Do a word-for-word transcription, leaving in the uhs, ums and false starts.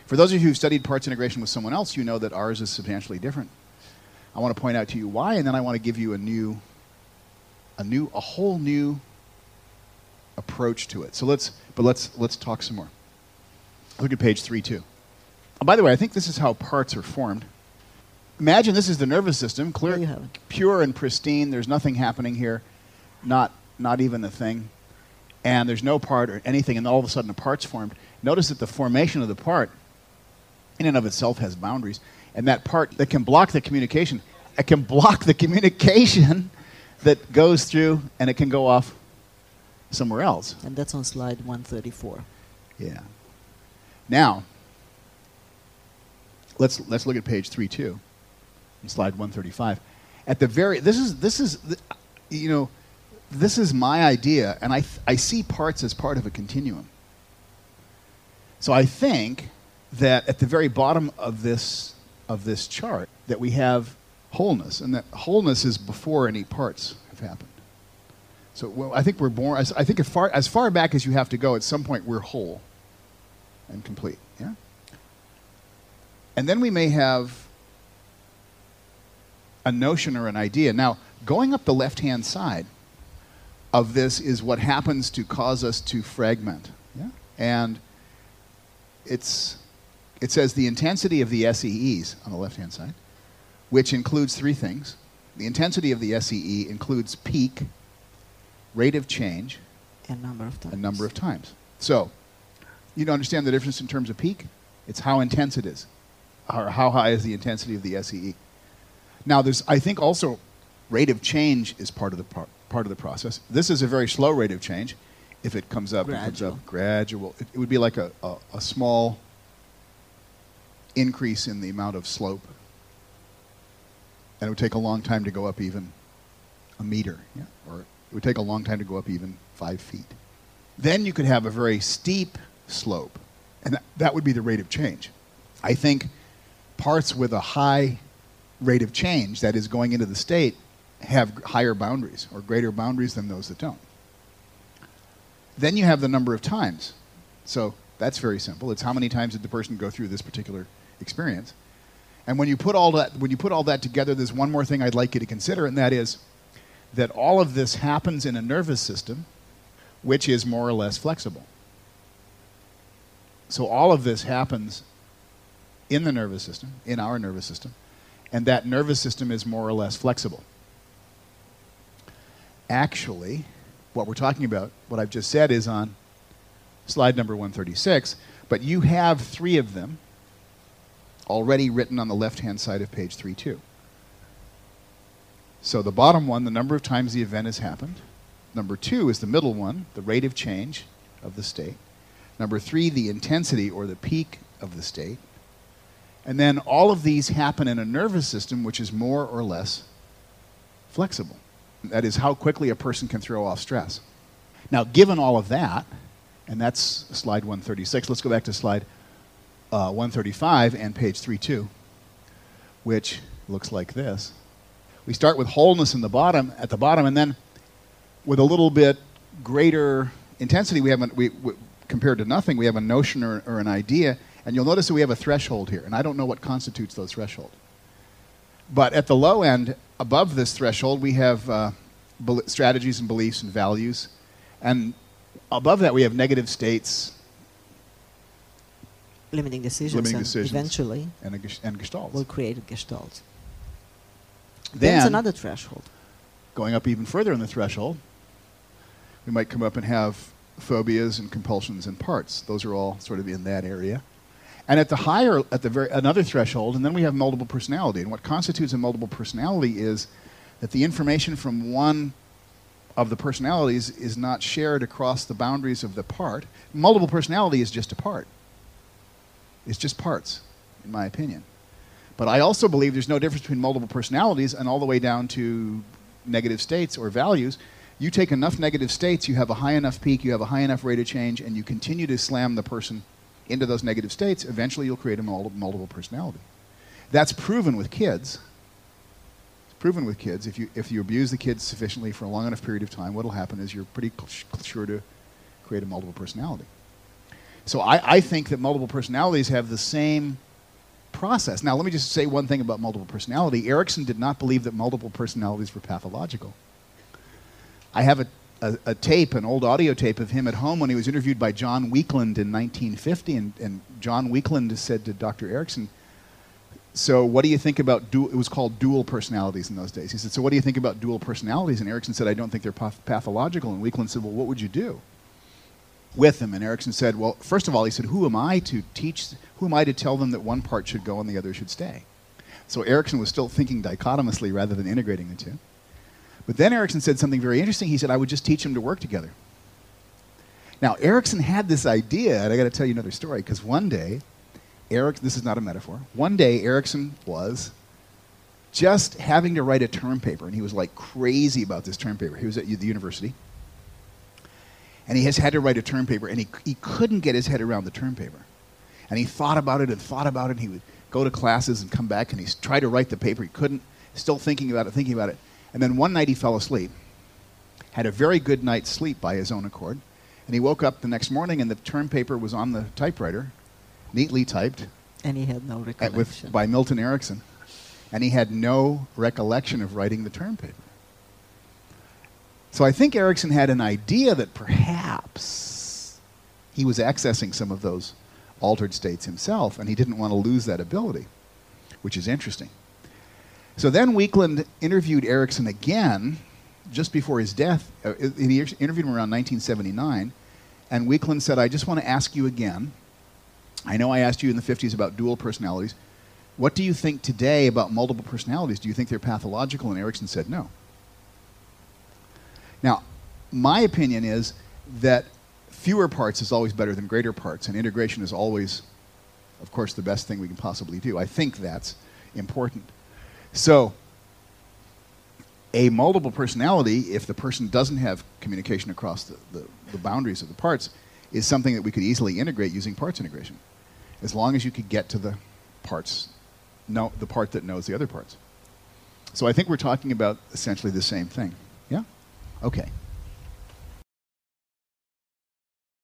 For those of you who've studied parts integration with someone else, you know that ours is substantially different. I want to point out to you why, and then I want to give you a new, a new, a whole new approach to it. So let's, but let's let's talk some more. Look at page three two. Oh, by the way, I think this is how parts are formed. Imagine this is the nervous system, clear, There you have it. pure and pristine. There's nothing happening here, not not even a thing, and there's no part or anything, and all of a sudden a part's formed. Notice that the formation of the part, in and of itself, has boundaries, and that part that can block the communication, it can block the communication that goes through, and it can go off somewhere else. And that's on slide one thirty-four. Yeah. Now, let's let's look at page three two, slide one thirty-five. At the very, this is this is, the, you know, this is my idea, and I th I see parts as part of a continuum. So I think that at the very bottom of this of this chart that we have wholeness, and that wholeness is before any parts have happened. So well, I think we're born. As, I think as far as far back as you have to go, at some point we're whole and complete. Yeah. And then we may have a notion or an idea. Now, going up the left-hand side of this is what happens to cause us to fragment. Yeah. And it's it says the intensity of the S E Es on the left-hand side, which includes three things. The intensity of the S E E includes peak, rate of change, A number of times. a number of times. So, you understand the difference in terms of peak? It's how intense it is, or how high is the intensity of the S E E. Now, there's, I think also, rate of change is part of the par part of the process. This is a very slow rate of change. If it comes up, it comes Gradual. up, gradual. It, it would be like a, a, a small increase in the amount of slope, and it would take a long time to go up even a meter, yeah? Or it would take a long time to go up even five feet. Then you could have a very steep slope, and that, that would be the rate of change. I think parts with a high rate of change, that is going into the state, have higher boundaries or greater boundaries than those that don't. Then you have the number of times. So that's very simple. It's how many times did the person go through this particular experience. And when you put all that, when you put all that together, there's one more thing I'd like you to consider, and that is that all of this happens in a nervous system which is more or less flexible. So all of this happens in the nervous system, in our nervous system, and that nervous system is more or less flexible. Actually, what we're talking about, what I've just said, is on slide number one thirty-six, but you have three of them already written on the left-hand side of page three two. So the bottom one, the number of times the event has happened. Number two is the middle one, the rate of change of the state. Number three, the intensity or the peak of the state. And then all of these happen in a nervous system which is more or less flexible. That is how quickly a person can throw off stress. Now, given all of that, and that's slide one thirty-six, let's go back to slide uh, one thirty-five and page three two, which looks like this. We start with wholeness in the bottom, at the bottom, and then with a little bit greater intensity, we have a, we, we, compared to nothing, we have a notion or, or an idea, and you'll notice that we have a threshold here, and I don't know what constitutes those threshold. But at the low end, above this threshold, we have uh, strategies and beliefs and values, and above that we have negative states, Limiting decisions, limiting and decisions, eventually and, a, ges- and gestalts. will create a gestalt. Then, That's another threshold. going up even further in the threshold, we might come up and have phobias and compulsions and parts. Those are all sort of in that area. And at the higher, at the very, another threshold, and then we have multiple personality. And what constitutes a multiple personality is that the information from one of the personalities is not shared across the boundaries of the part. Multiple personality is just a part. It's just parts, in my opinion. But I also believe there's no difference between multiple personalities and all the way down to negative states or values. You take enough negative states, you have a high enough peak, you have a high enough rate of change, and you continue to slam the person into those negative states, eventually you'll create a mul multiple personality. That's proven with kids. It's proven with kids. If you, if you abuse the kids sufficiently for a long enough period of time, what will happen is you're pretty sure to create a multiple personality. So I, I think that multiple personalities have the same process. Now, let me just say one thing about multiple personality. Erickson did not believe that multiple personalities were pathological. I have a, a, a tape, an old audio tape of him at home when he was interviewed by John Weakland in nineteen fifty, and, and John Weakland said to Doctor Erickson, so what do you think about dual, it was called dual personalities in those days. He said, so what do you think about dual personalities? And Erickson said, I don't think they're path pathological. And Weakland said, well, what would you do with them? And Erickson said, well, first of all, he said, who am I to teach, who am I to tell them that one part should go and the other should stay? So Erickson was still thinking dichotomously rather than integrating the two. But then Erickson said something very interesting. He said, I would just teach them to work together. Now, Erickson had this idea, and I got to tell you another story, because one day, Eric, this is not a metaphor, one day Erickson was just having to write a term paper, and he was like crazy about this term paper. He was at the university, and he has had to write a term paper, and he, he couldn't get his head around the term paper. And he thought about it and thought about it, and he would go to classes and come back, and he tried to write the paper. He couldn't, still thinking about it, thinking about it. And then one night he fell asleep, had a very good night's sleep by his own accord, and he woke up the next morning, and the term paper was on the typewriter, neatly typed. And he had no at, recollection. with, by Milton Erickson. And he had no recollection of writing the term paper. So I think Erickson had an idea that perhaps he was accessing some of those altered states himself, and he didn't want to lose that ability, which is interesting. So then Weakland interviewed Erickson again just before his death. Uh, he interviewed him around nineteen seventy-nine, and Weakland said, I just want to ask you again, I know I asked you in the fifties about dual personalities. What do you think today about multiple personalities? Do you think they're pathological? And Erickson said no. Now, my opinion is that fewer parts is always better than greater parts, and integration is always, of course, the best thing we can possibly do. I think that's important. So, a multiple personality, if the person doesn't have communication across the, the, the boundaries of the parts, is something that we could easily integrate using parts integration, as long as you could get to the parts, know, the part that knows the other parts. So I think we're talking about essentially the same thing. Yeah? Okay.